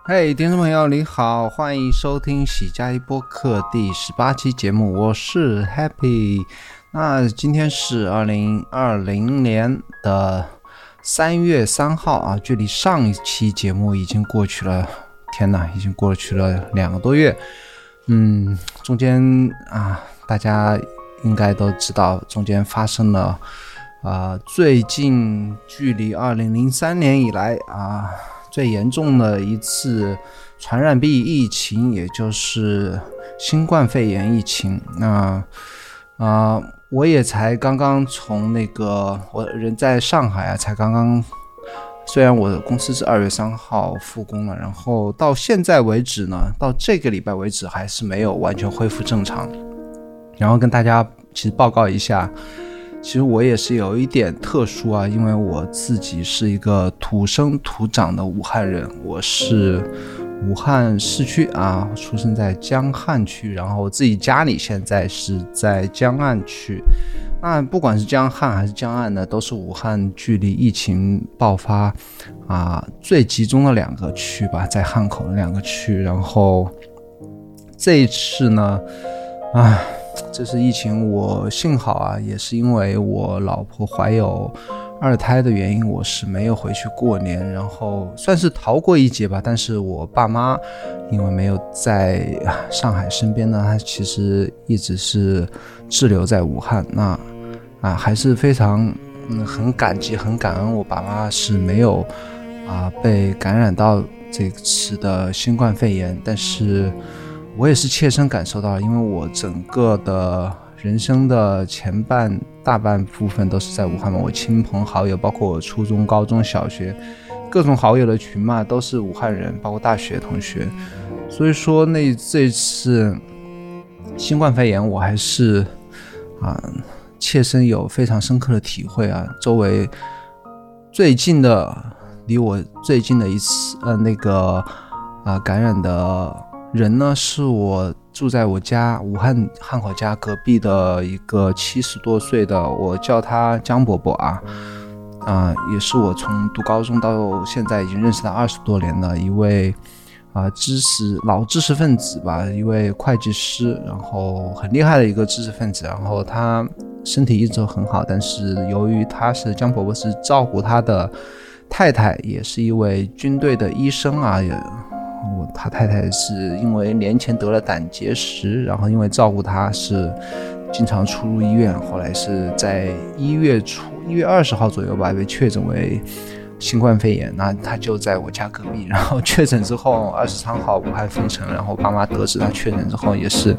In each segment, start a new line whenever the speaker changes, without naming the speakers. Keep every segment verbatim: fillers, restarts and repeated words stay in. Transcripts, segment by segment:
嘿，听众朋友你好，欢迎收听喜加一播客第十八期节目，我是 Happy。那今天是二零二零年的三月三号啊，距离上一期节目已经过去了，天哪，已经过去了两个多月。嗯，中间啊，大家应该都知道，中间发生了啊、呃，最近距离二零零三年以来啊。最严重的一次传染病疫情，也就是新冠肺炎疫情。那啊、呃，我也才刚刚从那个我人在上海啊，才刚刚，虽然我的公司是二月三号复工了，然后到现在为止呢，到这个礼拜为止还是没有完全恢复正常。然后跟大家其实报告一下。其实我也是有一点特殊啊，因为我自己是一个土生土长的武汉人，我是武汉市区啊，出生在江汉区，然后我自己家里现在是在江岸区。那不管是江汉还是江岸呢，都是武汉距离疫情爆发啊最集中的两个区吧，在汉口的两个区。然后这一次呢，啊。这次疫情我幸好啊，也是因为我老婆怀有二胎的原因，我是没有回去过年，然后算是逃过一劫吧。但是我爸妈因为没有在上海身边呢，他其实一直是滞留在武汉。那啊，还是非常嗯很感激很感恩我爸妈是没有啊被感染到这次的新冠肺炎，但是我也是切身感受到，因为我整个的人生的前半大半部分都是在武汉嘛，我亲朋好友，包括我初中、高中小学各种好友的群嘛，都是武汉人，包括大学同学。所以说那这次新冠肺炎我还是啊切身有非常深刻的体会啊。周围最近的离我最近的一次呃那个啊感染的人呢，是我住在我家武汉汉口家隔壁的一个七十多岁的，我叫他江伯伯啊，啊、呃，也是我从读高中到现在已经认识他二十多年的一位啊、呃、知识老知识分子吧，一位会计师，然后很厉害的一个知识分子，然后他身体一直都很好，但是由于他是江伯伯是照顾他的太太，也是一位军队的医生啊，也。我他太太是因为年前得了胆结石，然后因为照顾他是经常出入医院，后来是在一月初一月二十号左右吧被确诊为新冠肺炎。那他就在我家隔壁，然后确诊之后二十三号武汉封城，然后爸妈得知他确诊之后也是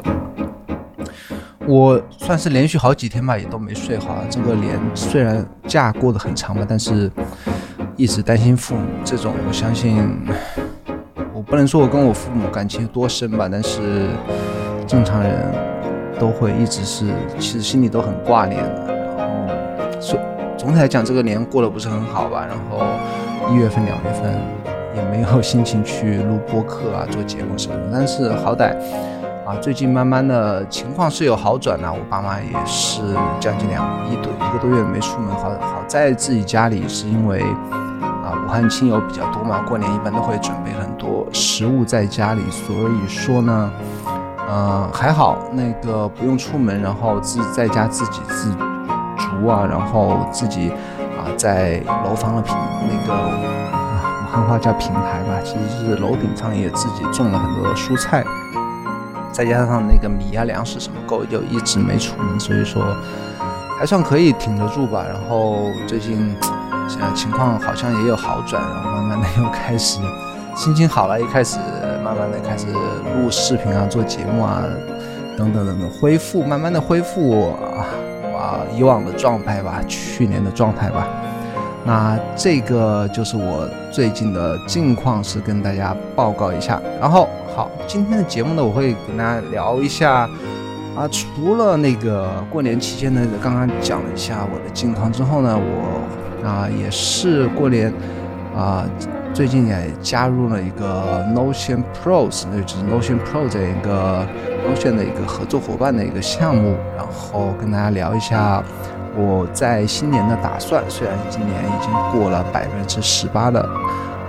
我算是连续好几天吧也都没睡好。这个连虽然假过得很长吧，但是一直担心父母，这种我相信我不能说我跟我父母感情有多深吧，但是正常人都会一直是其实心里都很挂念的。然后说总体来讲这个年过得不是很好吧，然后一月份两月份也没有心情去录播客啊做节目什么的，但是好歹啊最近慢慢的情况是有好转了、啊、我爸妈也是将近两一多一个多月没出门，好好在自己家里，是因为啊，武汉亲友比较多嘛，过年一般都会准备很多食物在家里，所以说呢，呃，还好那个不用出门，然后自在家自给自足啊，然后自己啊在楼房的平那个啊武汉话叫平台吧，其实是楼顶上也自己种了很多蔬菜，再加上那个米啊粮食什么够，就一直没出门，所以说还算可以挺得住吧。然后最近现在情况好像也有好转，然后慢慢的又开始心情好了，又开始慢慢的开始录视频啊，做节目啊，等等等等，恢复慢慢的恢复啊啊以往的状态吧，去年的状态吧。那这个就是我最近的近况，是跟大家报告一下。然后好，今天的节目呢，我会跟大家聊一下啊，除了那个过年期间呢，刚刚讲了一下我的近况之后呢，我啊，也是过年啊，最近也加入了一个 Notion Pros， 那就是 Notion Pro 这一个 Notion 的一个合作伙伴的一个项目，然后跟大家聊一下我在新年的打算。虽然今年已经过了百分之十八的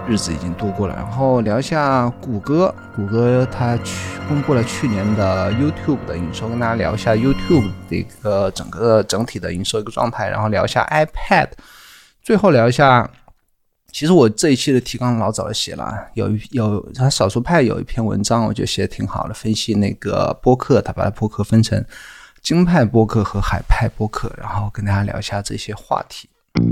日子已经度过了。然后聊一下谷歌，谷歌它去公布了去年的 YouTube 的营收，跟大家聊一下 YouTube 的一个整个整体的营收一个状态，然后聊一下 iPad， 最后聊一下。其实我这一期的提纲老早就写了，有有他少数派有一篇文章，我觉得写的挺好的，分析那个播客，他把播客分成京派播客和海派播客，然后跟大家聊一下这些话题。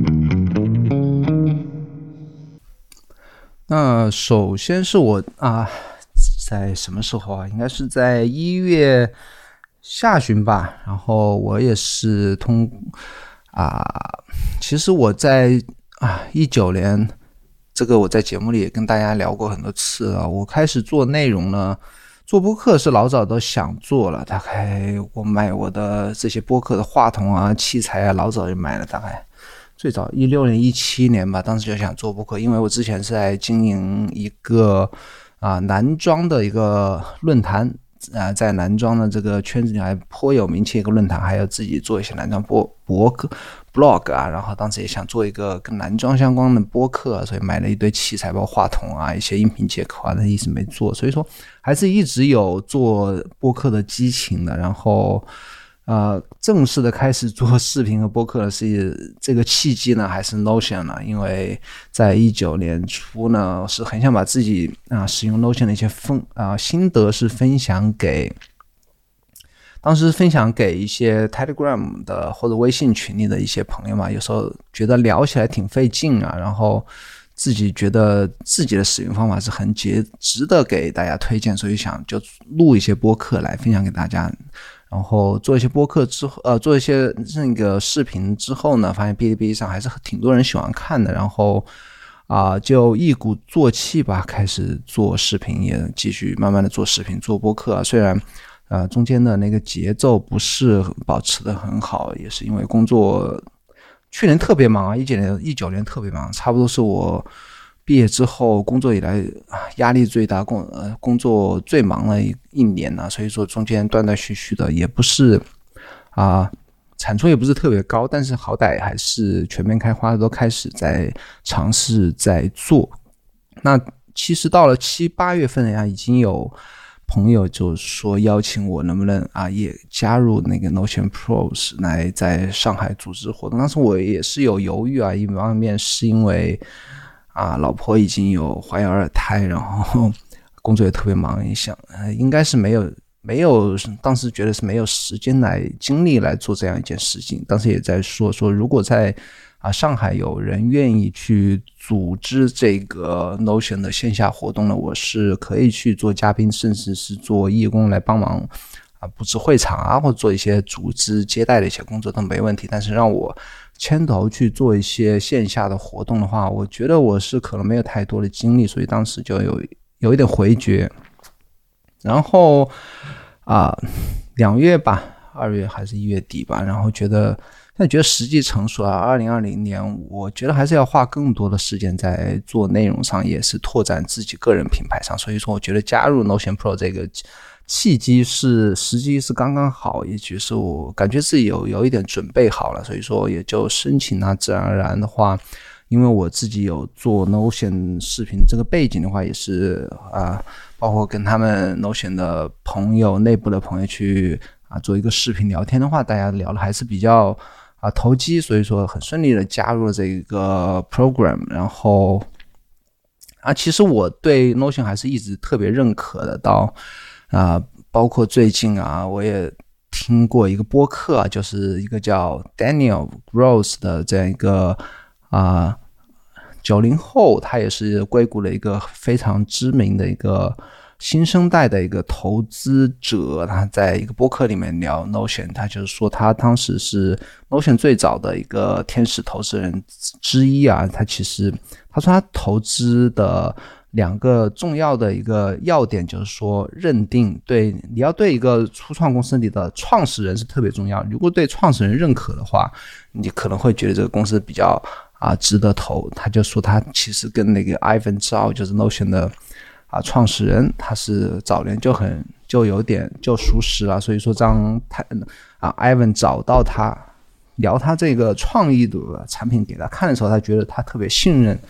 那首先是我啊，在什么时候啊？应该是在一月下旬吧。然后我也是通啊，其实我在。啊，一九年，这个我在节目里也跟大家聊过很多次了。我开始做内容呢，做播客是老早都想做了，大概我买我的这些播客的话筒啊、器材啊，老早就买了，大概最早一六年、一七年吧，当时就想做播客，因为我之前是在经营一个啊男装的一个论坛。啊，在男装的这个圈子里还颇有名气一个论坛，还有自己做一些男装播博客 blog 啊，然后当时也想做一个跟男装相关的播客，所以买了一堆器材，包括话筒啊，一些音频接口啊，但一直没做，所以说还是一直有做播客的激情的。然后呃，正式的开始做视频和播客的是这个契机呢，还是 Notion 呢？因为在一九年初呢，是很想把自己啊使用 Notion 的一些分啊心得是分享给，当时分享给一些 Telegram 的或者微信群里的一些朋友嘛，有时候觉得聊起来挺费劲啊，然后自己觉得自己的使用方法是很值值得给大家推荐，所以想就录一些播客来分享给大家。然后做一些播客之后，呃，做一些那个视频之后呢，发现哔哩哔哩上还是挺多人喜欢看的。然后啊、呃，就一鼓作气吧，开始做视频，也继续慢慢的做视频、做播客啊。虽然呃中间的那个节奏不是保持的很好，也是因为工作，去年特别忙啊，一九年、一九年特别忙，差不多是我毕业之后工作以来压力最大、工呃工作最忙的一一年呢、啊，所以说中间断断续续的，也不是啊、呃、产出也不是特别高，但是好歹还是全面开花，都开始在尝试在做。那其实到了七八月份呀，已经有朋友就说邀请我能不能啊也加入那个 Notion Pros 来在上海组织活动。当时我也是有犹豫啊，一方面是因为啊，老婆已经有怀有二胎，然后工作也特别忙，你想，呃，应该是没有没有，当时觉得是没有时间来精力来做这样一件事情。当时也在说说，如果在啊上海有人愿意去组织这个 Notion 的线下活动呢，我是可以去做嘉宾，甚至是做义工来帮忙啊布置会场啊，或者做一些组织接待的一些工作都没问题。但是让我牵头去做一些线下的活动的话，我觉得我是可能没有太多的精力，所以当时就有有一点回绝。然后啊，两月吧，二月还是一月底吧，然后觉得现在觉得时机成熟啊，二零二零年，我觉得还是要花更多的时间在做内容上，也是拓展自己个人品牌上。所以说，我觉得加入 Notion Pro 这个契机是时机是刚刚好，也就是我感觉自己有有一点准备好了，所以说也就申请啊。自然而然的话，因为我自己有做 Notion 视频这个背景的话，也是啊，包括跟他们 Notion 的朋友、内部的朋友去啊做一个视频聊天的话，大家聊的还是比较啊投机，所以说很顺利的加入了这个 program。然后啊，其实我对 Notion 还是一直特别认可的，到啊、呃，包括最近啊，我也听过一个播客啊，就是一个叫 Daniel Gross 的这样一个啊九零后，他也是硅谷的一个非常知名的一个新生代的一个投资者。他在一个播客里面聊 Notion， 他就是说他当时是 Notion 最早的一个天使投资人之一啊。他其实他说他投资的两个重要的一个要点就是说，认定对你要对一个初创公司里的创始人是特别重要。如果对创始人认可的话，你可能会觉得这个公司比较啊值得投。他就说他其实跟那个 Ivan Zhao 就是 Notion 的啊创始人，他是早年就很就有点就熟识了。所以说当他啊 Ivan 找到他聊他这个创意的产品给他看的时候，他觉得他特别信任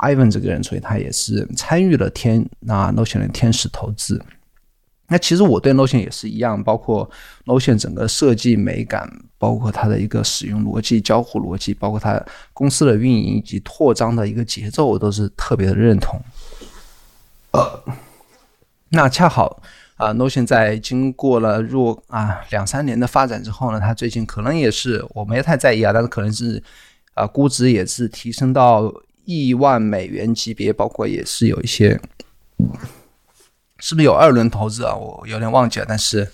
Ivan 这个人，所以他也是参与了天那 Notion 的天使投资。那其实我对 Notion 也是一样，包括 Notion 整个设计美感，包括它的一个使用逻辑、交互逻辑，包括它公司的运营以及扩张的一个节奏，我都是特别的认同。呃，那恰好啊、呃、，Notion 在经过了若啊两三年的发展之后呢，它最近可能也是我没太在意啊，但是可能是啊、呃、估值也是提升到亿万美元级别，包括也是有一些。是不是有二轮投资啊？我有点忘记了，但是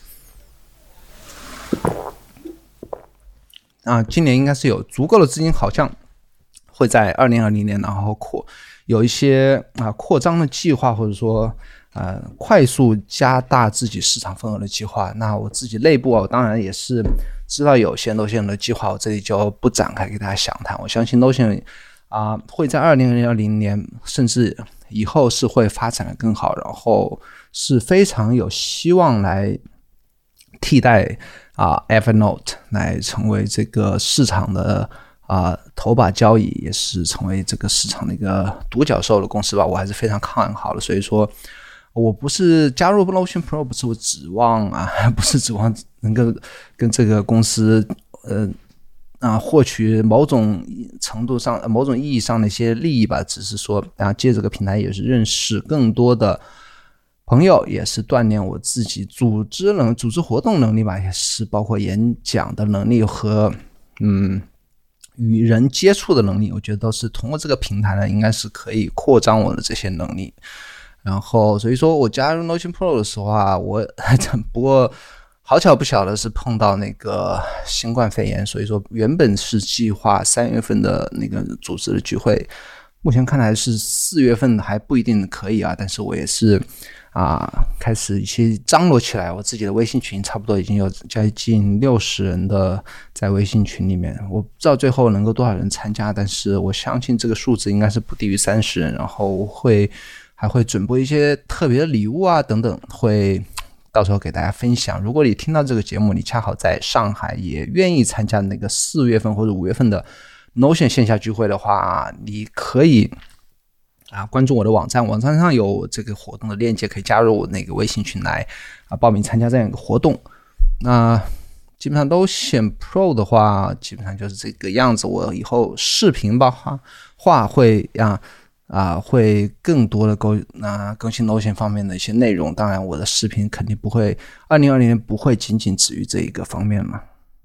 啊，今年应该是有足够的资金，好像会在二零二零年，然后扩有一些啊扩张的计划，或者说呃快速加大自己市场份额的计划。那我自己内部啊，我当然也是知道有些 Notion 的计划，我这里就不展开给大家详谈。我相信 Notion 啊会在二零二零年甚至以后是会发展的更好，然后是非常有希望来替代啊 Evernote 来成为这个市场的啊头把交椅，也是成为这个市场的一个独角兽的公司吧，我还是非常看好的。所以说我不是加入 Notion Pro 不是我指望啊，不是指望能够跟这个公司呃啊，获取某种程度上、某种意义上的一些利益吧，只是说啊，借这个平台也是认识更多的朋友，也是锻炼我自己组织能、组织活动能力吧，也是包括演讲的能力和嗯与人接触的能力，我觉得都是通过这个平台呢，应该是可以扩张我的这些能力。然后，所以说我加入 Notion Pro 的时候啊，我不过。好巧不巧的是碰到那个新冠肺炎，所以说原本是计划三月份的那个组织的聚会，目前看来是四月份还不一定可以啊。但是我也是啊，开始一些张罗起来，我自己的微信群差不多已经有将近六十人的在微信群里面，我不知道最后能够多少人参加，但是我相信这个数字应该是不低于三十人，然后会还会准备一些特别的礼物啊等等，会。到时候给大家分享。如果你听到这个节目，你恰好在上海，也愿意参加那个四月份或者五月份的 Notion 线下聚会的话，你可以啊关注我的网站，网站上有这个活动的链接，可以加入我那个微信群来啊报名参加这样一个活动。那基本上Notion Pro 的话，基本上就是这个样子。我以后视频吧话会啊。啊，会更多的更啊更新 Notion 方面的一些内容。当然，我的视频肯定不会，二零二零年不会仅仅止于这一个方面嘛。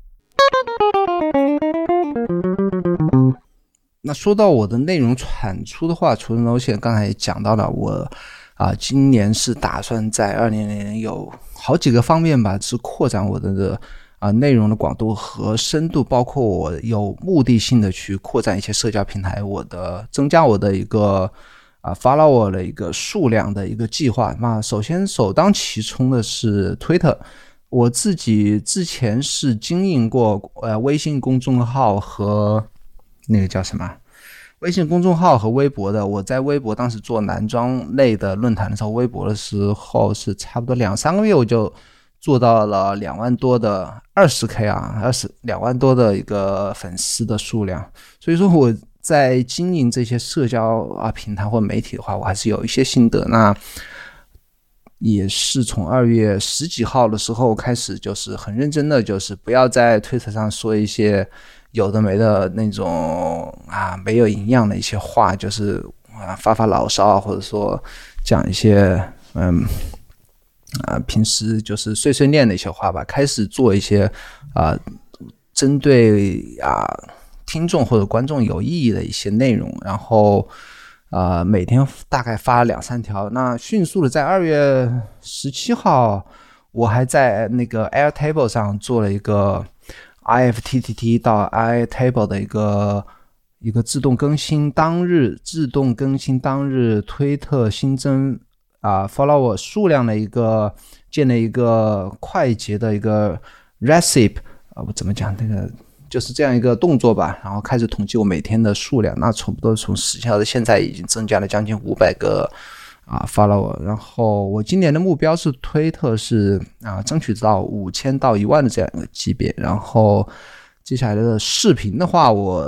那说到我的内容产出的话，除了 Notion， 刚才也讲到了，我啊今年是打算在二零二零年有好几个方面吧，是扩展我的。啊，内容的广度和深度，包括我有目的性的去扩展一些社交平台，我的增加我的一个啊 follower 的一个数量的一个计划。那首先首当其冲的是 Twitter， 我自己之前是经营过呃微信公众号和那个叫什么微信公众号和微博的。我在微博当时做男装类的论坛的时候，微博的时候是差不多两三个月我就。做到了两万多的 二十 K 啊，二十两万多的一个粉丝的数量，所以说我在经营这些社交啊平台或媒体的话，我还是有一些心得。那也是从二月十几号的时候开始，就是很认真的，就是不要在推特上说一些有的没的那种啊没有营养的一些话，就是啊发发牢骚，或者说讲一些嗯。啊，平时就是碎碎念的一些话吧，开始做一些啊，针对啊听众或者观众有意义的一些内容，然后啊每天大概发两三条。那迅速的在二月十七号，我还在那个 Airtable 上做了一个 I F T T T 到 Airtable 的一个一个自动更新当日自动更新当日推特新增。啊 ，follower 数量的一个建了一个快捷的一个 recipe 啊，我怎么讲？那个就是这样一个动作吧。然后开始统计我每天的数量，那差不多从十条的现在已经增加了将近五百个啊 follower。然后我今年的目标是推特是啊，争取到五千到一万的这样一个级别。然后接下来的视频的话，我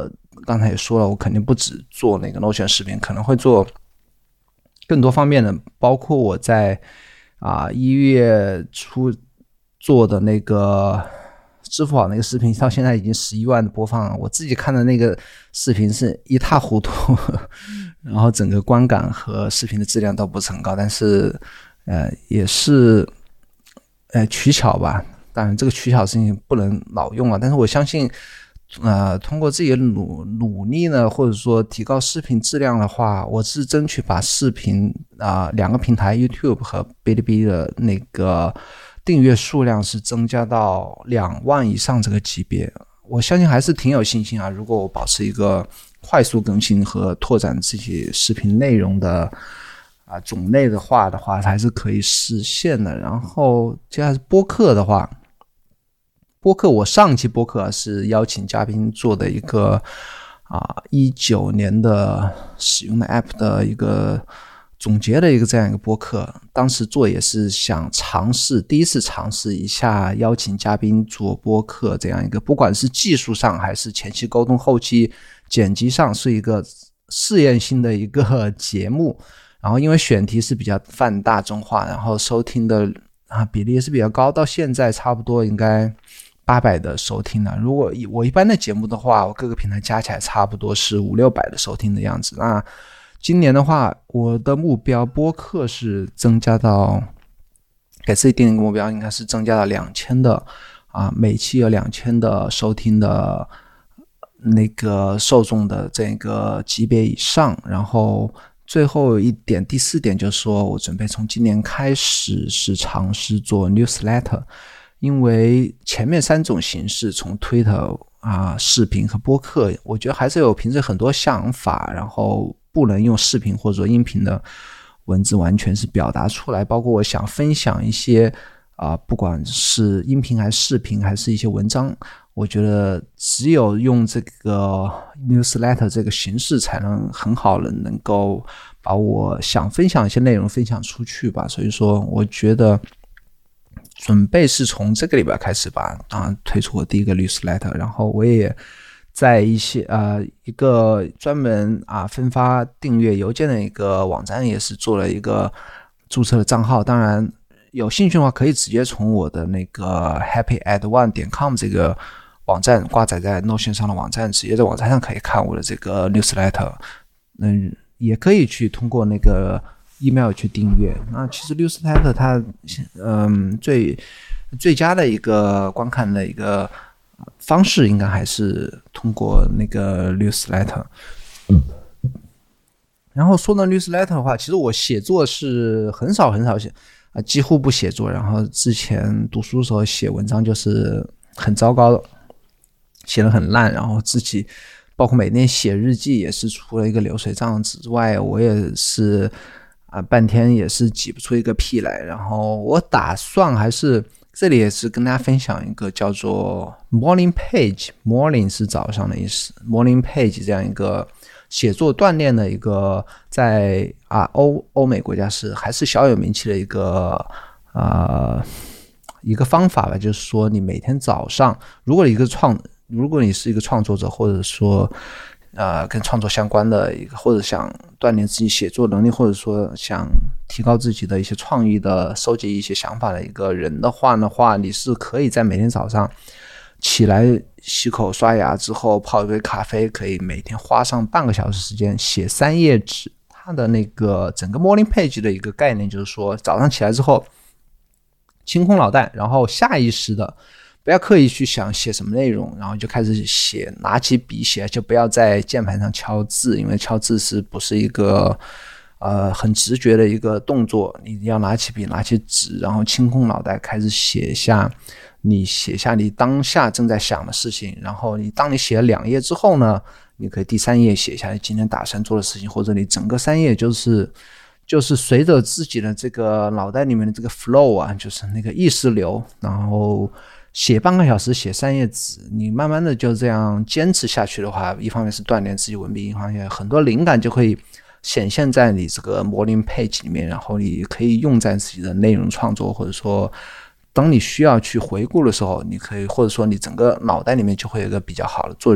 刚才也说了，我肯定不只做那个 Notion 视频，可能会做更多方面的，包括我在啊一月初做的那个支付宝那个视频，到现在已经十一万的播放了。我自己看的那个视频是一塌糊涂，然后整个观感和视频的质量都不是很高，但是呃也是呃取巧吧。当然这个取巧的事情不能老用啊，但是我相信呃通过自己的努努力呢，或者说提高视频质量的话，我是争取把视频啊、呃、两个平台 YouTube 和哔哩哔哩的那个订阅数量是增加到两万以上这个级别。我相信还是挺有信心啊，如果我保持一个快速更新和拓展自己视频内容的啊种类的话的话还是可以实现的。然后接下来是播客的话，播客我上期播客是邀请嘉宾做的一个啊一九年的使用的 App 的一个总结的一个这样一个播客，当时做也是想尝试第一次尝试一下邀请嘉宾做播客这样一个，不管是技术上还是前期沟通后期剪辑上是一个试验性的一个节目。然后因为选题是比较泛大众化，然后收听的啊比例也是比较高，到现在差不多应该八百的收听了。如果我一般的节目的话，我各个平台加起来差不多是五六百的收听的样子。那今年的话，我的目标播客是增加到给自己定一个目标，应该是增加到两千的啊，每期有两千的收听的那个受众的这个级别以上。然后最后一点，第四点就是说我准备从今年开始是尝试做 newsletter， 因为前面三种形式从 Twitter 啊、视频和播客，我觉得还是有平时很多想法，然后不能用视频或者音频的文字完全是表达出来，包括我想分享一些啊、呃，不管是音频还是视频还是一些文章，我觉得只有用这个 newsletter 这个形式才能很好的能够把我想分享一些内容分享出去吧。所以说我觉得准备是从这个礼拜开始吧，啊，推出我第一个 newsletter， 然后我也在一些呃一个专门啊分发订阅邮件的一个网站也是做了一个注册的账号。当然有兴趣的话可以直接从我的那个 happy at one 点 com 这个网站挂载在 Notion 上的网站，直接在网站上可以看我的这个 newsletter。嗯，也可以去通过那个 email 去订阅。那其实 newsletter 它嗯最最佳的一个观看的一个方式应该还是通过那个 newsletter。嗯，然后说到 newsletter 的话，其实我写作是很少很少写啊，几乎不写作。然后之前读书的时候写文章就是很糟糕的，写得很烂，然后自己包括每天写日记也是除了一个流水账之外，我也是啊半天也是挤不出一个屁来。然后我打算还是这里也是跟大家分享一个叫做 morning page， morning 是早上的意思， morning page 这样一个写作锻炼的一个在啊欧欧美国家是还是小有名气的一个呃一个方法吧。就是说你每天早上，如果一个创如果你是一个创作者，或者说呃跟创作相关的一个，或者想锻炼自己写作能力，或者说想提高自己的一些创意的收集一些想法的一个人的话的话，你是可以在每天早上起来洗口刷牙之后泡一杯咖啡，可以每天花上半个小时时间写三页纸。它的那个整个 morning page 的一个概念就是说，早上起来之后清空脑袋，然后下意识的不要刻意去想写什么内容，然后就开始写，拿起笔写，就不要在键盘上敲字，因为敲字是不是一个呃很直觉的一个动作，你要拿起笔拿起纸，然后清空脑袋开始写下你写下你当下正在想的事情。然后你当你写了两页之后呢，你可以第三页写下你今天打算做的事情，或者你整个三页就是就是随着自己的这个脑袋里面的这个 flow 啊，就是那个意识流，然后写半个小时写三页纸，你慢慢的就这样坚持下去的话，一方面是锻炼自己文笔，一方面很多灵感就会显现在你这个 morning page 里面，然后你可以用在自己的内容创作，或者说当你需要去回顾的时候，你可以或者说你整个脑袋里面就会有一个比较好的做任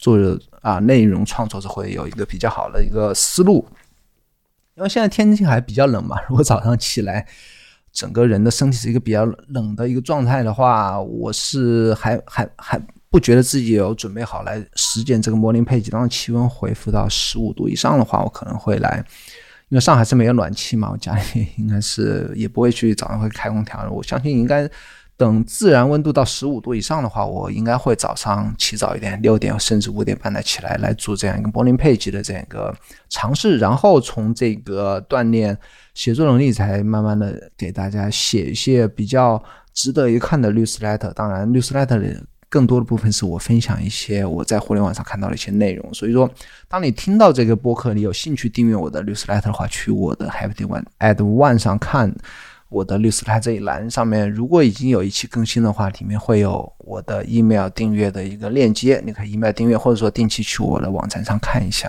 做啊内容创作者会有一个比较好的一个思路。因为现在天气还比较冷嘛，如果早上起来整个人的身体是一个比较冷的一个状态的话，我是还还还不觉得自己有准备好来实践这个 morning page。当气温恢复到十五度以上的话，我可能会来，因为上海是没有暖气嘛，我家里应该是也不会去早上会开空调的。我相信应该等自然温度到十五度以上的话，我应该会早上起早一点，六点甚至五点半来起来来做这样一个 morning page 的这样一个尝试，然后从这个锻炼写作能力才慢慢的给大家写一些比较值得一看的 newsletter。 当然 newsletter 的更多的部分是我分享一些我在互联网上看到的一些内容，所以说当你听到这个播客你有兴趣订阅我的 newsletter 的话，去我的 Happy One at One 上看我的 newsletter 这一栏上面，如果已经有一期更新的话，里面会有我的 email 订阅的一个链接，你可以 email 订阅，或者说定期去我的网站上看一下。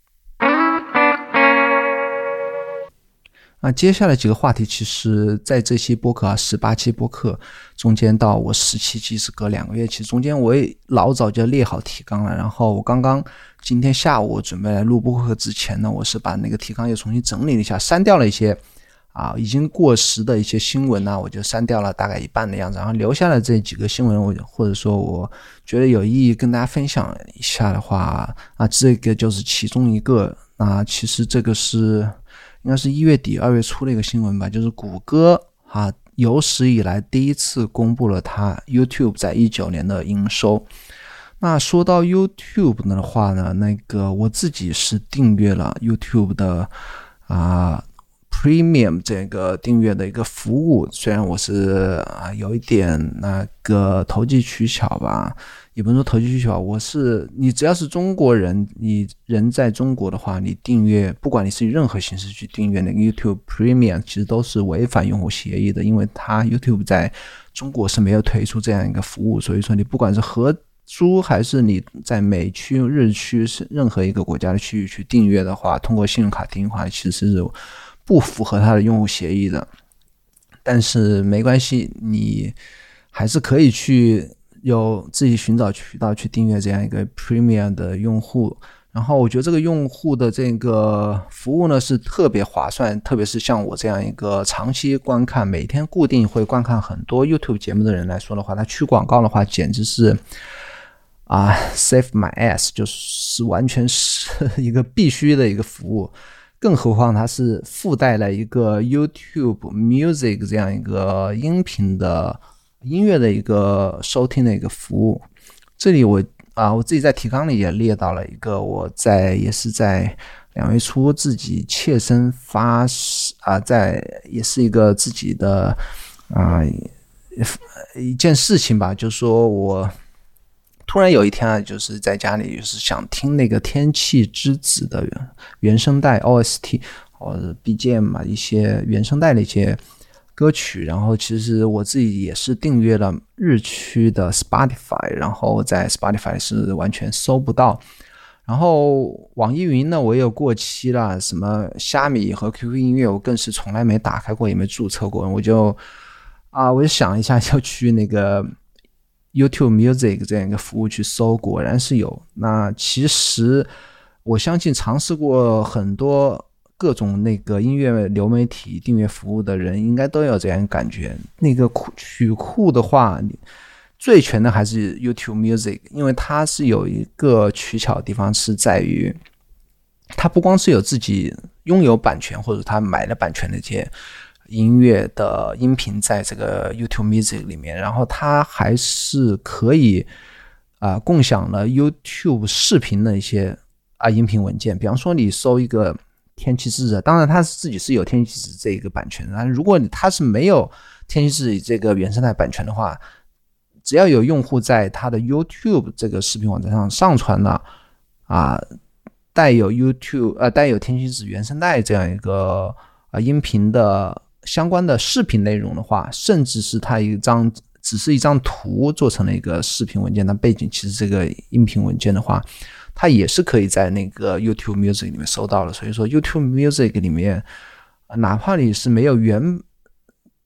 那接下来几个话题，其实在这期播客啊，十八期播客中间到我十七期是隔两个月，其实中间我也老早就列好提纲了，然后我刚刚今天下午我准备来录播客之前呢，我是把那个提纲又重新整理了一下，删掉了一些啊已经过时的一些新闻呢、啊，我就删掉了大概一半的样子，然后留下了这几个新闻，我或者说我觉得有意义跟大家分享一下的话啊，这个就是其中一个。那其实这个是应该是一月底二月初的一个新闻吧，就是谷歌啊有史以来第一次公布了它 YouTube 在一九年的营收。那说到 YouTube 的话呢，那个我自己是订阅了 YouTube 的啊 Premium 这个订阅的一个服务，虽然我是啊有一点那个投机取巧吧，也不能说投机取巧，我是你只要是中国人，你人在中国的话，你订阅不管你是以任何形式去订阅那个 YouTube Premium， 其实都是违反用户协议的，因为它 YouTube 在中国是没有推出这样一个服务，所以说你不管是合租还是你在美区、日区是任何一个国家的区域去订阅的话，通过信用卡订阅的话，其实是不符合它的用户协议的。但是没关系，你还是可以去有自己寻找渠道去订阅这样一个 Premium 的用户。然后我觉得这个用户的这个服务呢是特别划算，特别是像我这样一个长期观看每天固定会观看很多 YouTube 节目的人来说的话，它去广告的话简直是啊 save my ass， 就是完全是一个必须的一个服务。更何况它是附带了一个 YouTube Music 这样一个音频的音乐的一个收听的一个服务。这里我啊，我自己在提纲里也列到了一个我在也是在两月初自己切身发啊，在也是一个自己的啊一件事情吧，就是说我突然有一天啊，就是在家里就是想听那个天气之子的原声带 O S T 或者 B G M 嘛，一些原声带的一些歌曲，然后其实我自己也是订阅了日区的 Spotify， 然后在 Spotify 是完全搜不到，然后网易云呢我也有过期了，什么虾米和 Q Q 音乐我更是从来没打开过也没注册过，我就啊我就想一下要去那个YouTube Music 这样一个服务去搜，果然是有。那其实我相信尝试过很多各种那个音乐流媒体订阅服务的人应该都有这样一个感觉，那个曲库的话最全的还是 YouTube Music， 因为它是有一个取巧的地方是在于它不光是有自己拥有版权或者它买了版权的这些音乐的音频在这个 YouTube Music 里面，然后它还是可以啊、呃、共享了 YouTube 视频的一些啊音频文件。比方说你搜一个天气之子，当然它自己是有天气之子这个版权的，如果它是没有天气之子这个原生态版权的话，只要有用户在他的 YouTube 这个视频网站上上传了啊带有 YouTube 呃带有天气之子原声带这样一个啊音频的相关的视频内容的话，甚至是它一张只是一张图做成了一个视频文件，但背景其实这个音频文件的话，它也是可以在那个 YouTube Music 里面搜到的。所以说 YouTube Music 里面哪怕你是没有原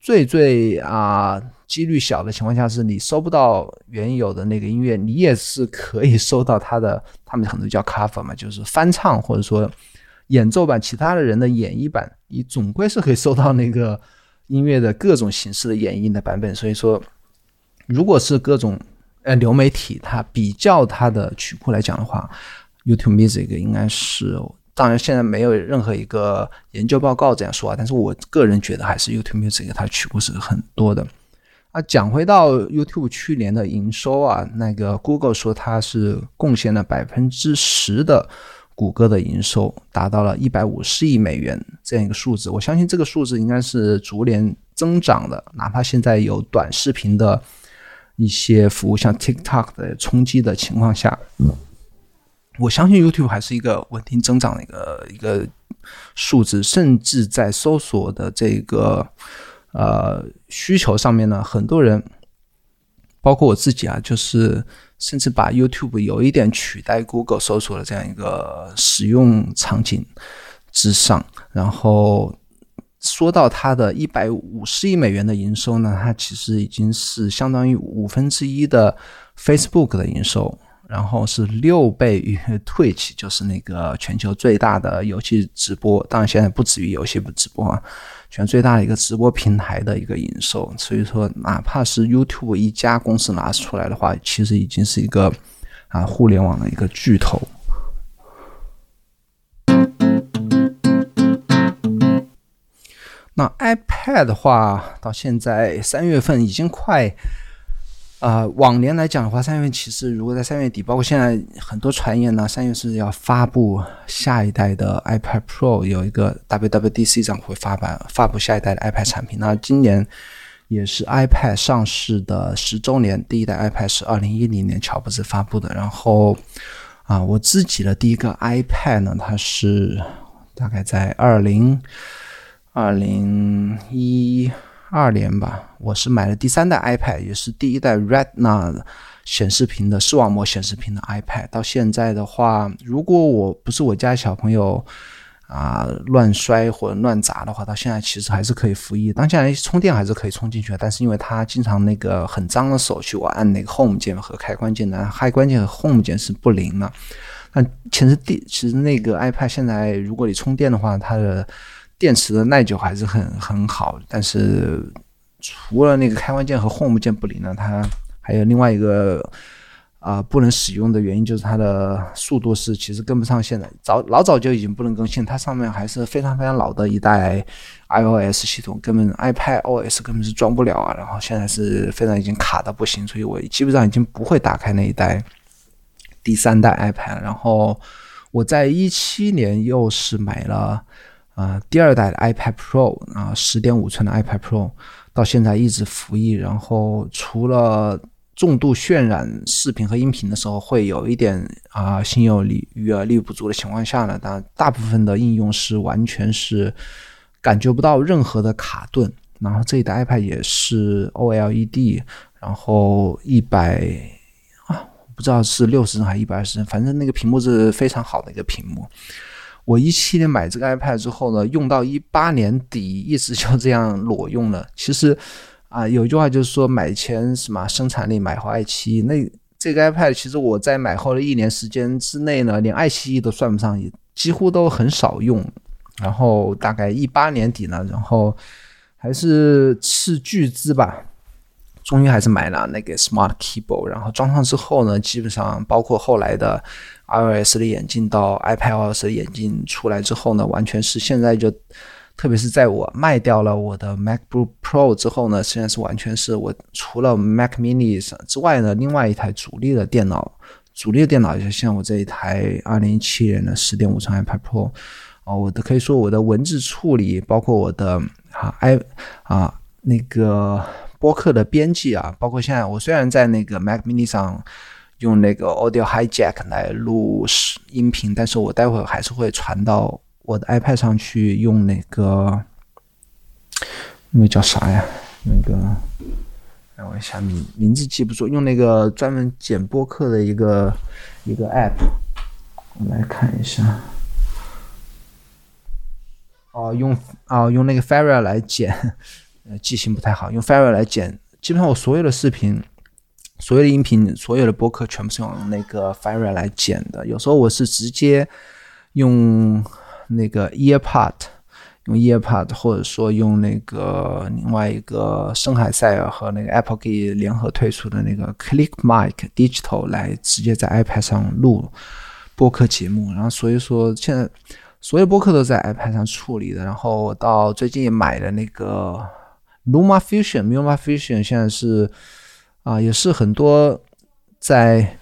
最最啊几率小的情况下，是你收不到原有的那个音乐，你也是可以收到它的，他们很多叫 cover 嘛，就是翻唱或者说演奏版，其他的人的演绎版，你总归是可以收到那个音乐的各种形式的演绎的版本。所以说，如果是各种呃流媒体，它比较它的曲库来讲的话， YouTube Music 应该是，当然现在没有任何一个研究报告这样说啊，但是我个人觉得还是 YouTube Music 它的曲库是很多的。啊，讲回到 YouTube 去年的营收啊，那个 Google 说它是贡献了百分之十的谷歌的营收，达到了一百五十亿美元这样一个数字。我相信这个数字应该是逐年增长的，哪怕现在有短视频的一些服务，像 TikTok 的冲击的情况下，我相信 YouTube 还是一个稳定增长的一个一个数字，甚至在搜索的这个呃需求上面呢，很多人包括我自己啊，就是甚至把 YouTube 有一点取代 Google 搜索的这样一个使用场景之上。然后说到它的一百五十亿美元的营收呢，它其实已经是相当于五分之一的 Facebook 的营收，然后是六倍于 Twitch， 就是那个全球最大的游戏直播，当然现在不止于游戏直播啊，全球最大的一个直播平台的一个营收。所以说哪怕是 YouTube 一家公司拿出来的话，其实已经是一个啊互联网的一个巨头。那 iPad 的话，到现在三月份已经快呃，往年来讲的话，三月份其实如果在三月底，包括现在很多传言呢，三月是要发布下一代的 iPad Pro， 有一个 W W D C 上会发版发布下一代的 iPad 产品。那今年也是 iPad 上市的十周年，第一代 iPad 是二零一零年乔布斯发布的。然后啊，我自己的第一个 iPad 呢，它是大概在二零二零一二年吧，我是买了第三代 iPad， 也是第一代 Retina 显示屏的视网膜显示屏的 iPad。到现在的话，如果我不是我家小朋友啊乱摔或者乱砸的话，到现在其实还是可以服役。当然充电还是可以充进去的，但是因为它经常那个很脏的手去我按那个 Home 键和开关键的，开关键和 Home 键是不灵的。那其实其实那个 iPad 现在如果你充电的话，它的电池的耐久还是很很好，但是除了那个开关键和 Home 键不灵呢，它还有另外一个啊、呃、不能使用的原因，就是它的速度是其实跟不上现在，早老早就已经不能更新，它上面还是非常非常老的一代 iOS 系统，根本 iPadOS 根本是装不了啊。然后现在是非常已经卡的不行，所以我基本上已经不会打开那一代第三代 iPad。然后我在一七年又是买了呃，第二代的 iPad Pro 啊、呃， 十点五 寸的 iPad Pro 到现在一直服役。然后除了重度渲染视频和音频的时候会有一点啊、呃、心有余而力不足的情况下呢，但大部分的应用是完全是感觉不到任何的卡顿。然后这一代 iPad 也是 O L E D， 然后一百啊，不知道是六十帧还是一百二十帧，反正那个屏幕是非常好的一个屏幕。我一七年买这个 iPad 之后呢，用到一八年底一直就这样裸用了。其实啊、呃，有一句话就是说买前什么生产力买后爱奇艺，那这个 iPad 其实我在买后的一年时间之内呢，连爱奇艺都算不上，也几乎都很少用。然后大概一八年底呢，然后还是斥巨资吧，终于还是买了那个 Smart Keyboard。然后装上之后呢，基本上包括后来的iOS 的眼镜到 iPadOS 的眼镜出来之后呢，完全是现在就，特别是在我卖掉了我的 MacBook Pro 之后呢，现在是完全是我除了 Mac Mini 之外呢，另外一台主力的电脑，主力的电脑就像我这一台二零一七年的 十点五 寸 iPad Pro， 哦，我的可以说我的文字处理，包括我的啊 i 啊那个播客的编辑啊，包括现在我虽然在那个 Mac Mini 上用那个 Audio Hijack 来录音频，但是我待会还是会传到我的 iPad 上去，用那个那个叫啥呀？那个让我一下名名字记不住，用那个专门剪播客的一个一个 App， 我们来看一下。哦，用啊用那个 Farrell 来剪呃记性不太好，用 Firewire 来剪，基本上我所有的视频、所有的音频、所有的播客全部是用那个 Firewire 来剪的。有时候我是直接用那个 EarPod。用 EarPod 或者说用那个另外一个深海塞尔和那个 Apple Key 联合推出的那个 ClickMic Digital 来直接在 iPad 上录播客节目，然后所以说现在所有播客都在 iPad 上处理的。然后我到最近也买了那个 LumaFusion Luma Fusion 现在是啊、呃、也是很多在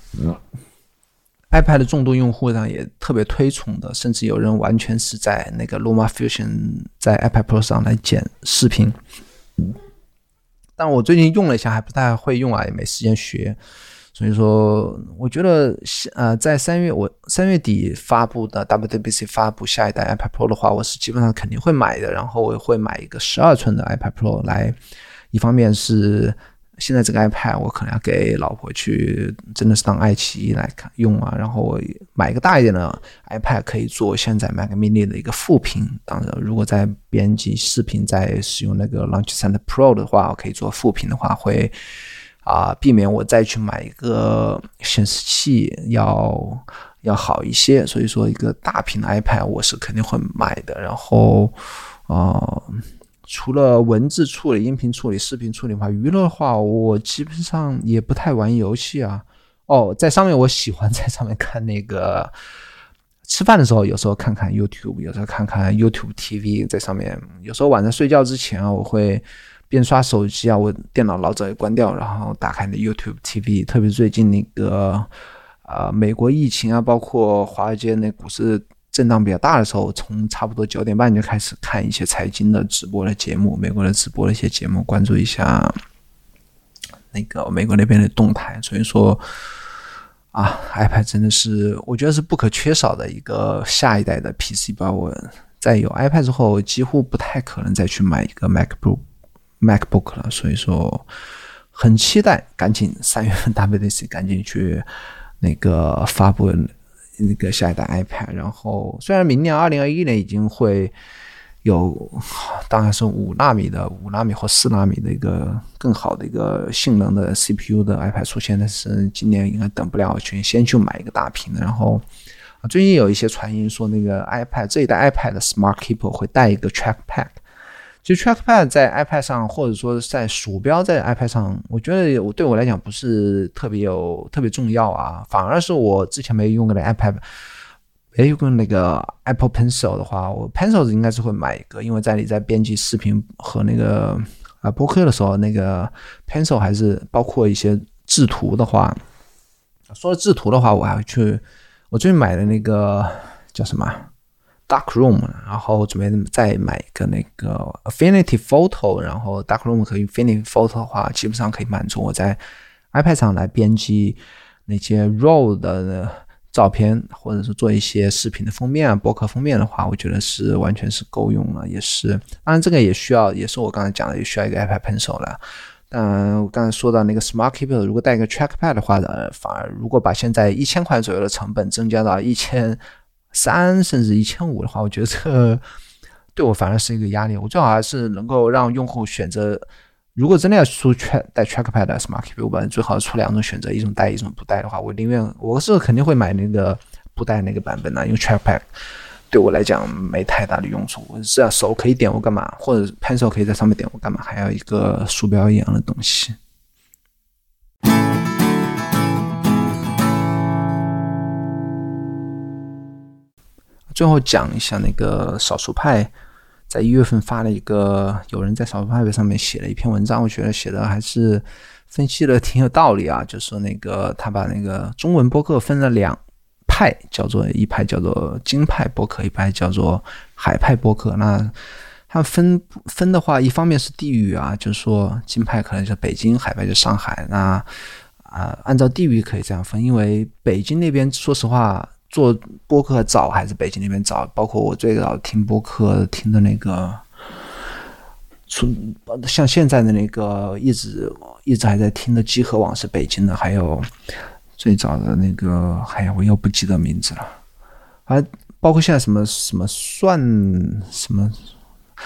iPad 的众多用户上也特别推崇的，甚至有人完全是在那个 LumaFusion 在 iPad Pro 上来剪视频。但我最近用了一下，还不太会用啊，也没时间学。所以说，我觉得呃，在三月我三月底发布的 W W D C 发布下一代 iPad Pro 的话，我是基本上肯定会买的。然后我会买一个十二寸的 iPad Pro 来，一方面是现在这个 iPad 我可能要给老婆去真的是当爱奇艺来看用啊，然后我买一个大一点的 iPad 可以做现在 Mac Mini 的一个副屏。当然如果在编辑视频在使用那个 Launch Pro 的话，我可以做副屏的话会啊、呃、避免我再去买一个显示器要要好一些。所以说一个大屏的 iPad 我是肯定会买的。然后呃除了文字处理、音频处理、视频处理的话，娱乐的话，我基本上也不太玩游戏啊。哦，在上面我喜欢在上面看那个，吃饭的时候有时候看看 YouTube， 有时候看看 YouTube T V， 在上面有时候晚上睡觉之前啊，我会边刷手机啊，我电脑老早也关掉，然后打开的 YouTube T V。特别最近那个呃美国疫情啊，包括华尔街那股市震荡比较大的时候，从差不多九点半就开始看一些财经的直播的节目，美国的直播的一些节目，关注一下那个美国那边的动态。所以说啊 iPad 真的是我觉得是不可缺少的一个下一代的 P C 吧。我在有 iPad 之后几乎不太可能再去买一个 MacBook MacBook 了。所以说很期待赶紧三月份 W W D C 赶紧去那个发布那个下一代 iPad。然后虽然明年二零二一年已经会有当然是五纳米的五纳米或四纳米的一个更好的一个性能的 C P U 的 iPad 出现，但是今年应该等不了，去先去买一个大屏的。然后最近有一些传言说那个 iPad 这一代 iPad 的 Smart Keyboard 会带一个 Trackpad。其实 Trackpad 在 iPad 上，或者说在鼠标在 iPad 上，我觉得我对我来讲不是特别有特别重要啊，反而是我之前没用过的 iPad， 没用过那个 Apple Pencil 的话，我 Pencil 应该是会买一个，因为在你在编辑视频和那个啊播客的时候，那个 Pencil 还是包括一些制图的话，说制图的话，我还会去，我最近买的那个叫什么Darkroom， 然后准备再买一个那个 Affinity Photo， 然后 Darkroom 和 Affinity Photo 的话，基本上可以满足我在 iPad 上来编辑那些 RAW 的照片，或者是做一些视频的封面啊、博客封面的话，我觉得是完全是够用了。也是，当然这个也需要，也是我刚才讲的，也需要一个 iPad Pencil 了。但我刚才说到那个 Smart Keyboard， 如果带一个 Trackpad 的话，呃，反而如果把现在一千块左右的成本增加到一千三甚至一千五的话，我觉得这个对我反而是一个压力。我最好还是能够让用户选择，如果真的要出带 Trackpad 的 Smart Keyboard， 最好出两种选择，一种带一种不带的话，我宁愿我是肯定会买那个不带那个版本的，因为 Trackpad 对我来讲没太大的用处。我是要手可以点我干嘛，或者 Pencil 可以在上面点我干嘛，还要一个鼠标一样的东西。最后讲一下那个少数派在一月份发了一个，有人在少数派上面写了一篇文章，我觉得写的还是分析的挺有道理啊。就是说那个他把那个中文播客分了两派，叫做一派叫做京派播客，一派叫做海派播客。那他分分的话，一方面是地域啊，就是说京派可能是北京，海派是上海。那啊、呃，按照地域可以这样分，因为北京那边说实话做播客早还是北京那边早，包括我最早听播客听的那个，像现在的那个一直一直还在听的集合网是北京的，还有最早的那个，哎呀，我又不记得名字了，还包括现在什么什么算什么，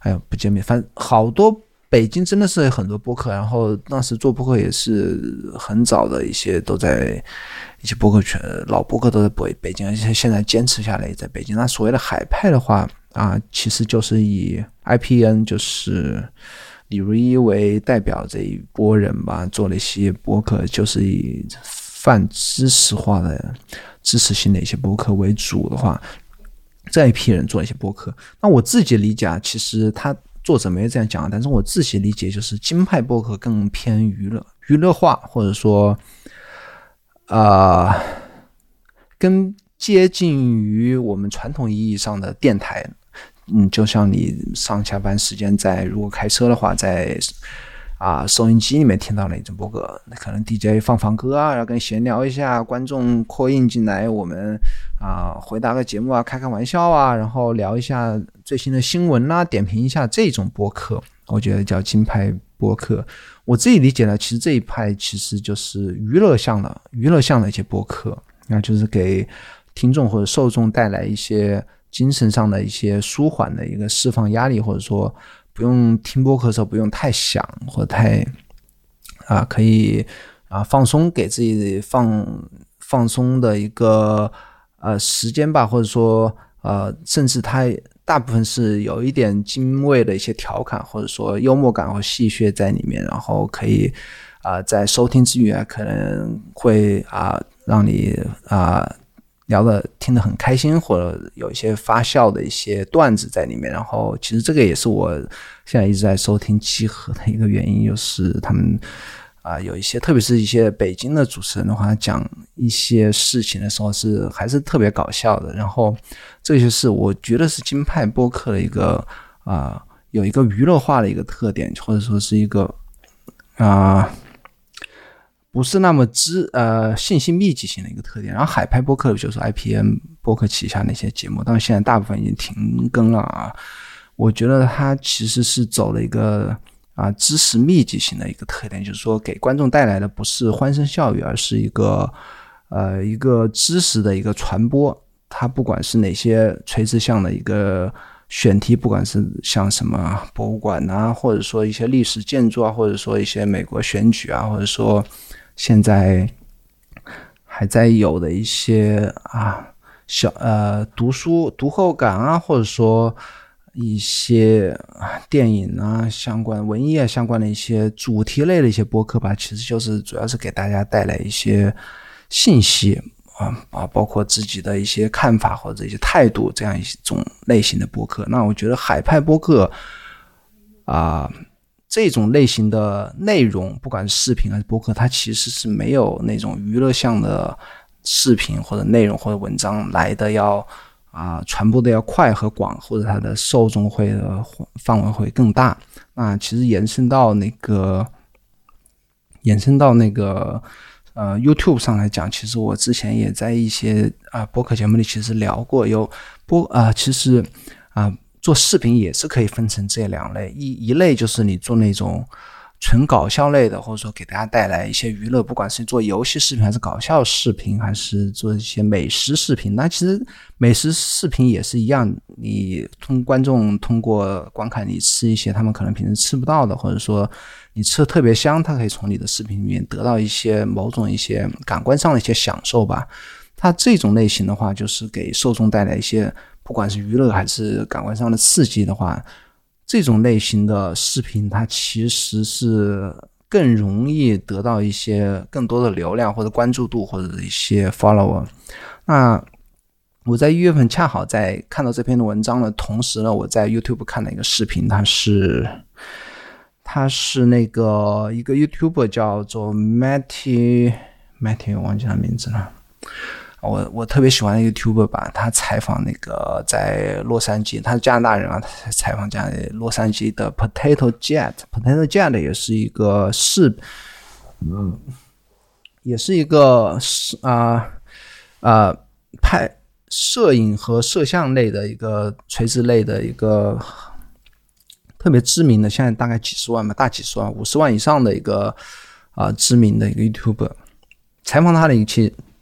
哎呦不见面，反正好多北京真的是很多播客，然后当时做播客也是很早的一些都在一些播客圈老播客都在北北京，而且现在坚持下来也在北京。那所谓的海派的话啊，其实就是以 I P N 就是李如一为代表这一波人吧，做了一些播客，就是以泛知识化的知识性的一些播客为主的话，这一批人做了一些播客。那我自己理解啊，其实他作者没有这样讲，但是我自己理解就是京派播客更偏娱乐娱乐化，或者说啊、呃，更接近于我们传统意义上的电台。嗯，就像你上下班时间在如果开车的话，在啊收音机里面听到了一种播客，可能 D J 放放歌啊，然后跟闲聊一下，观众扩印进来，我们啊回答个节目啊，开开玩笑啊，然后聊一下最新的新闻啊，点评一下这种播客，我觉得叫京派播客。我自己理解了，其实这一派其实就是娱乐向的娱乐向的一些播客，那就是给听众或者受众带来一些精神上的一些舒缓的一个释放压力，或者说不用听播客的时候不用太想或者太啊可以啊放松，给自己放放松的一个呃时间吧，或者说呃甚至它大部分是有一点精味的一些调侃，或者说幽默感或戏谑在里面，然后可以啊、呃、在收听之余啊可能会啊、呃、让你啊。呃聊得听得很开心，或者有一些发笑的一些段子在里面，然后其实这个也是我现在一直在收听集合的一个原因，就是他们啊、呃、有一些特别是一些北京的主持人的话，讲一些事情的时候是还是特别搞笑的，然后这些是我觉得是京派播客的一个啊、呃、有一个娱乐化的一个特点，或者说是一个啊。呃不是那么知呃信息密集型的一个特点。然后海派播客就是 I P N 播客旗下那些节目，但是现在大部分已经停更了啊。我觉得它其实是走了一个啊知识密集型的一个特点，就是说给观众带来的不是欢声笑语，而是一个呃一个知识的一个传播。它不管是哪些垂直向的一个选题，不管是像什么博物馆啊，或者说一些历史建筑啊，或者说一些美国选举啊，或者说现在还在有的一些啊小呃读书读后感啊，或者说一些电影啊相关文艺啊相关的一些主题类的一些播客吧，其实就是主要是给大家带来一些信息啊啊，包括自己的一些看法或者一些态度这样一种类型的播客。那我觉得海派播客啊。这种类型的内容，不管是视频还是播客，它其实是没有那种娱乐向的视频或者内容或者文章来的要啊、呃、传播的要快和广，或者它的受众会的范围会更大。那其实延伸到那个延伸到那个呃 YouTube 上来讲，其实我之前也在一些啊、呃、播客节目里其实聊过，有播啊、呃、其实啊。呃做视频也是可以分成这两类，一一类就是你做那种纯搞笑类的，或者说给大家带来一些娱乐，不管是做游戏视频还是搞笑视频，还是做一些美食视频。那其实美食视频也是一样，你通观众通过观看你吃一些他们可能平时吃不到的，或者说你吃的特别香，他可以从你的视频里面得到一些某种一些感官上的一些享受吧。它这种类型的话，就是给受众带来一些不管是娱乐还是感官上的刺激的话，这种类型的视频它其实是更容易得到一些更多的流量或者关注度或者一些 follower。 那我在一月份恰好在看到这篇的文章的同时呢，我在 YouTube 看了一个视频，它是它是那个一个 YouTuber 叫做 Matty Matty 我忘记他名字了，我我特别喜欢的 YouTuber 吧，他采访那个在洛杉矶，他是加拿大人啊，他采访加洛杉矶的 Potato Jet。Potato Jet 也是一个视，嗯，也是一个啊啊、呃、拍摄影和摄像类的一个垂直类的一个特别知名的，现在大概几十万吧，大几十万，五十万以上的一个啊、呃、知名的一个 YouTuber。采访他的一期。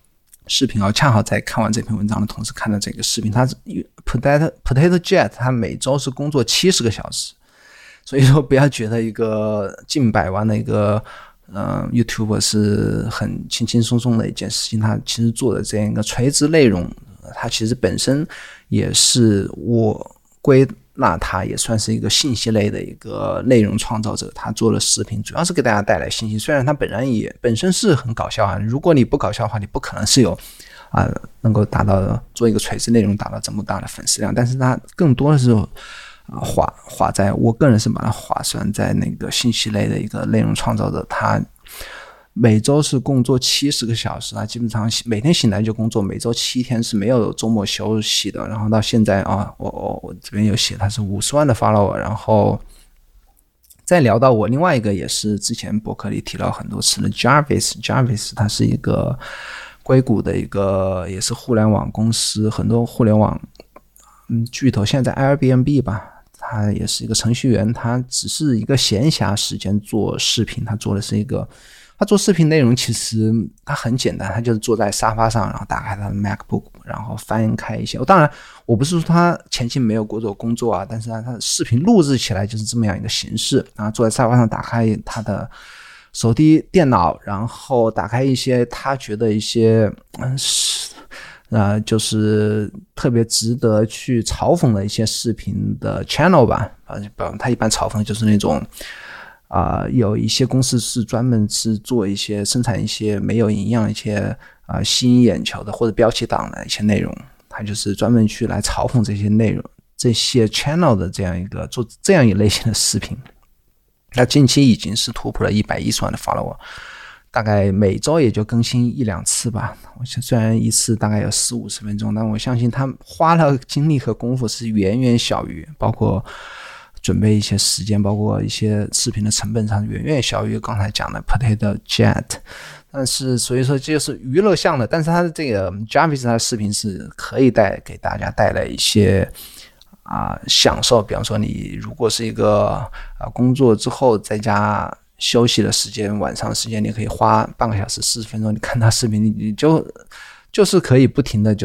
视频啊，恰好在看完这篇文章的同时看到这个视频，他 Potato Potato Jet 他每周是工作七十个小时，所以说不要觉得一个近百万的一个呃 YouTuber 是很轻轻松松的一件事情，他其实做的这样一个垂直内容，他其实本身也是我归那他也算是一个信息类的一个内容创造者，他做了视频主要是给大家带来信息，虽然他本人也本身是很搞笑啊，如果你不搞笑的话你不可能是有啊、呃、能够达到做一个垂直内容达到这么大的粉丝量，但是他更多的是啊划划在我个人是把它划算在那个信息类的一个内容创造者，他每周是工作七十个小时啊，基本上每天醒来就工作，每周七天是没有周末休息的。然后到现在啊，我我我这边有写他是五十万的 follower。然后再聊到我另外一个也是之前博客里提到很多次的 Jarvis，Jarvis 它是一个硅谷的一个也是互联网公司，很多互联网嗯巨头，现在在 Airbnb 吧。他也是一个程序员，他只是一个闲暇时间做视频，他做的是一个他做视频内容其实他很简单，他就是坐在沙发上，然后打开他的 MacBook， 然后翻开一些。当然，我不是说他前期没有过做工作啊，但是他的视频录制起来就是这么样一个形式。然后坐在沙发上，打开他的手提电脑，然后打开一些他觉得一些嗯呃就是特别值得去嘲讽的一些视频的 channel 吧。啊，他一般嘲讽就是那种。啊、呃，有一些公司是专门是做一些生产一些没有营养一些啊、呃、吸引眼球的或者标题党的一些内容，他就是专门去来嘲讽这些内容这些 channel 的这样一个做这样一类型的视频。那近期已经是突破了一百一十万的 follower， 大概每周也就更新一两次吧。我虽然一次大概有四五十分钟，但我相信他花了精力和功夫是远远小于包括。准备一些时间，包括一些视频的成本上远远小于刚才讲的 Potato Jet， 但是所以说这就是娱乐项的，但是它的这个 Jarvis 它的视频是可以带给大家带来一些啊、呃、享受，比方说你如果是一个啊、呃、工作之后在家休息的时间，晚上的时间你可以花半个小时四十分钟，你看他视频，你就就是可以不停的就是。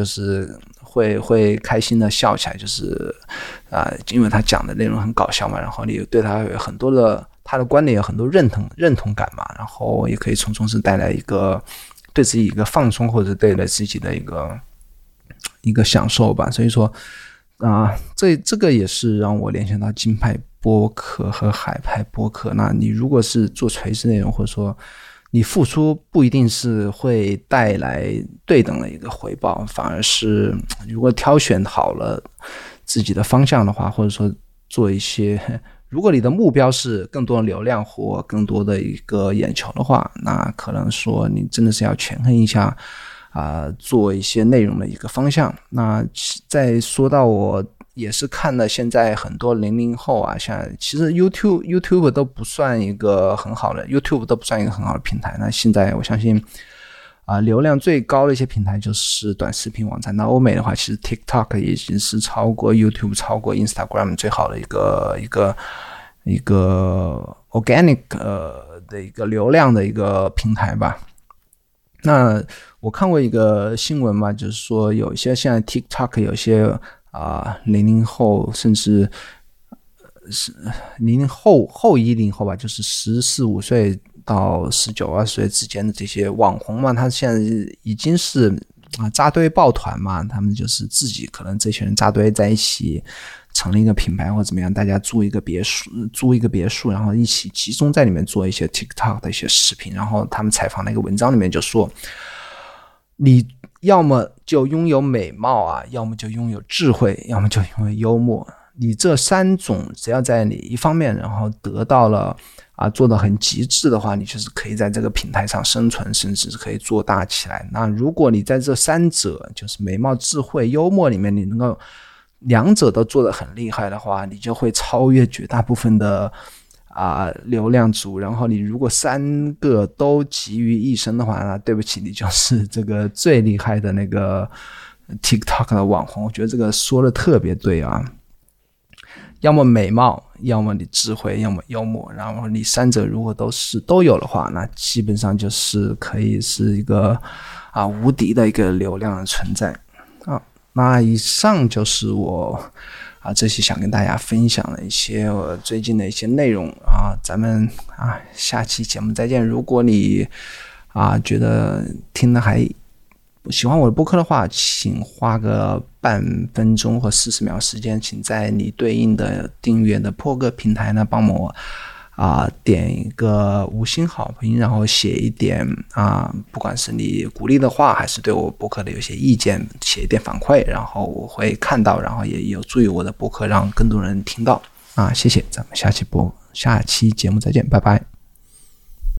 会会开心的笑起来，就是啊、呃，因为他讲的内容很搞笑嘛，然后你对他有很多的他的观点有很多认同认同感嘛，然后也可以从中是带来一个对自己一个放松，或者对了自己的一个一个享受吧。所以说啊、呃，这这个也是让我联想到金派播客和海派播客。那你如果是做垂直内容，或者说你付出不一定是会带来对等的一个回报，反而是如果挑选好了自己的方向的话，或者说做一些，如果你的目标是更多的流量或更多的一个眼球的话，那可能说你真的是要权衡一下啊、呃，做一些内容的一个方向。那再说到我也是看了现在很多零零后啊，像其实 YouTube YouTube 都不算一个很好的 YouTube 都不算一个很好的平台。那现在我相信啊、呃，流量最高的一些平台就是短视频网站。那欧美的话，其实 TikTok 已经是超过 YouTube、超过 Instagram 最好的一个一个一个 organic 呃的一个流量的一个平台吧。那我看过一个新闻嘛，就是说有一些现在 TikTok 有些啊，零零后甚至是零零后后一零后吧，就是十四五岁到十九二十岁之间的这些网红嘛，他现在已经是啊扎堆抱团嘛，他们就是自己可能这些人扎堆在一起，成立一个品牌或怎么样，大家租一个别墅，租一个别墅，然后一起集中在里面做一些 TikTok 的一些视频。然后他们采访那个文章里面就说，你要么就拥有美貌啊，要么就拥有智慧，要么就拥有幽默。你这三种只要在你一方面，然后得到了啊，做得很极致的话，你就是可以在这个平台上生存，甚至是可以做大起来。那如果你在这三者，就是美貌、智慧、幽默里面，你能够两者都做得很厉害的话，你就会超越绝大部分的啊，流量族。然后你如果三个都集于一身的话，那对不起，你就是这个最厉害的那个 TikTok 的网红。我觉得这个说的特别对啊，要么美貌，要么你智慧，要么幽默，然后你三者如果都是都有的话，那基本上就是可以是一个啊无敌的一个流量的存在啊。那以上就是我啊这期想跟大家分享的一些我最近的一些内容啊，咱们啊下期节目再见。如果你啊觉得听的还喜欢我的播客的话，请花个半分钟或四十秒时间，请在你对应的订阅的播客平台呢帮我啊点一个五星好评，然后写一点啊，不管是你鼓励的话，还是对我播客的有些意见，写一点反馈，然后我会看到，然后也有助于我的播客让更多人听到啊，谢谢，咱们下期播下期节目再见，拜拜。